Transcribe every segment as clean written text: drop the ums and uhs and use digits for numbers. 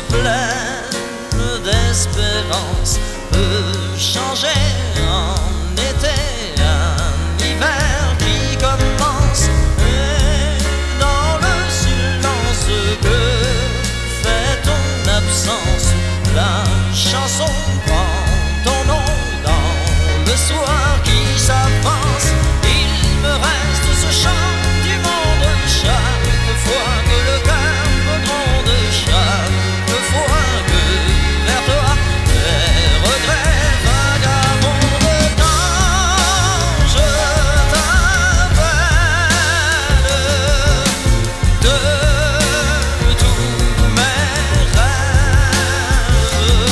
pleine d'espérance peut changer en été, un hiver qui commence. Et dans le silence que fait ton absence, la chanson prend ton nom dans le soir qui s'avance. Il me reste ce chant du monde chaque fois que le cœur me gronde, chaque fois que vers toi les regrets vagabondent. Quand je t'appelle de tous mes rêves,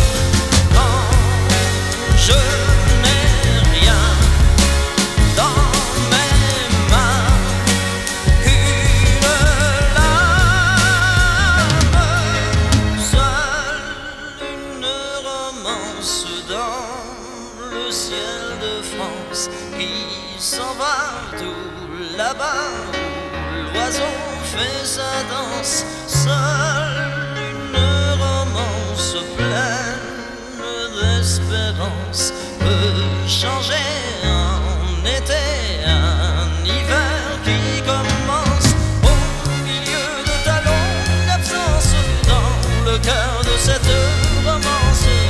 quand je n'ai rien dans mes mains qu'une lame, seule une romance dans le ciel de France qui s'en va tout là-bas où l'oiseau fait sa danse. Seule une romance pleine d'espérance peut changer en été, un hiver qui commence. Au milieu de ta longue absence, dans le cœur de cette romance,